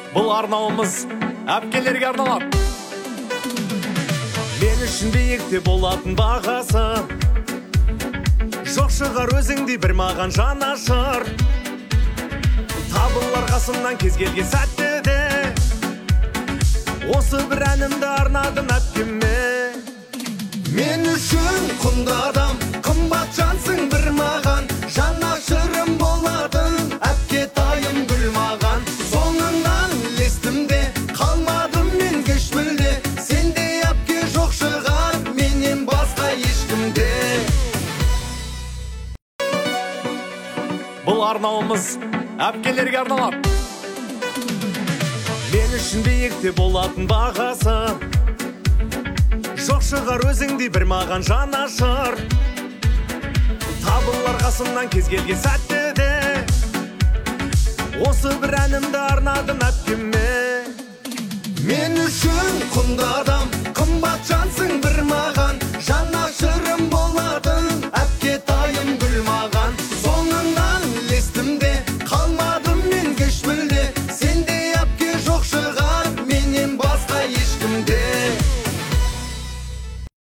Бұл арнауымыз әпкелерге арналады. Мен үшін биікте болатын бағасы, жоқ шығар өзіңдей бір маған жанашыр. Табылар қасымнан кез келген сәтте де, осы бір әнімді арнадым әпкеме. Мен үшін құнды адам, қымбат жансың бір маған, жанашырым болатын әпкетайым гүл маған. Соңыңнан ілестім де, қалмадым мен кеш мүлде, сендей әпке жоқ шығар менен басқа ешкімде. Бұл арнауымыз әпкелерге арналады. Мен үшін биікте болатын бағасы, жоқ шығар өзіңдей бір маған жанашыр. Табылар қасымнан кез келген сәтте де, осы бір әнімді арнадым әпкеме. Мен үшін құнды